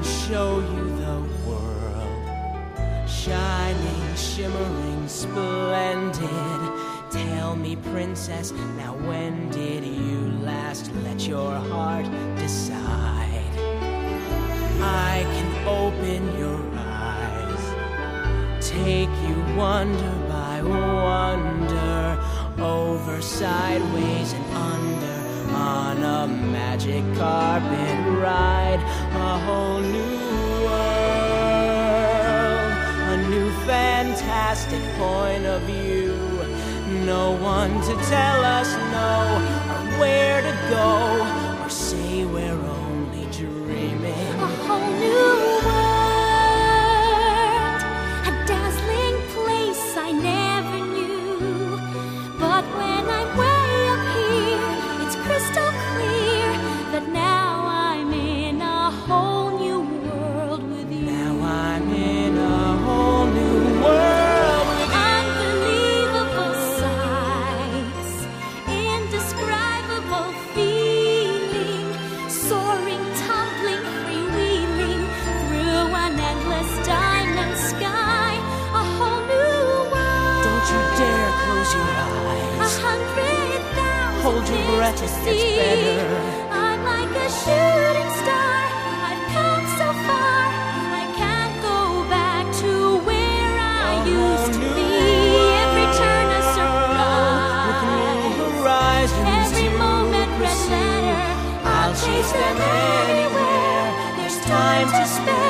show you the world, shining, shimmering, splendid. Tell me, princess, now when did you last let your heart decide? I can open your eyes, take you wonder by wonder, over, sideways, and under, on a magic carpet ride, a whole new world, a new fantastic point of view. No one to tell us no, or where to go, or say we're only dreaming. A whole new world, a dazzling place I never knew. But when I'm way up here, it's crystal clear that now I'm in a whole new world with you. Now I'm in a whole new world with you. Unbelievable sights, indescribable feeling, soaring, tumbling, freewheeling through an endless diamond sky. A whole new world. Don't you dare close your eyes. 100,000 Hold your breath, to it see. gets better. I'm like a shooting star. I've come so far. I can't go back to where I used to be. Every turn a With new surprise. horizons Every to moment red pursue. letter. I'll chase them anywhere. There's time to spare.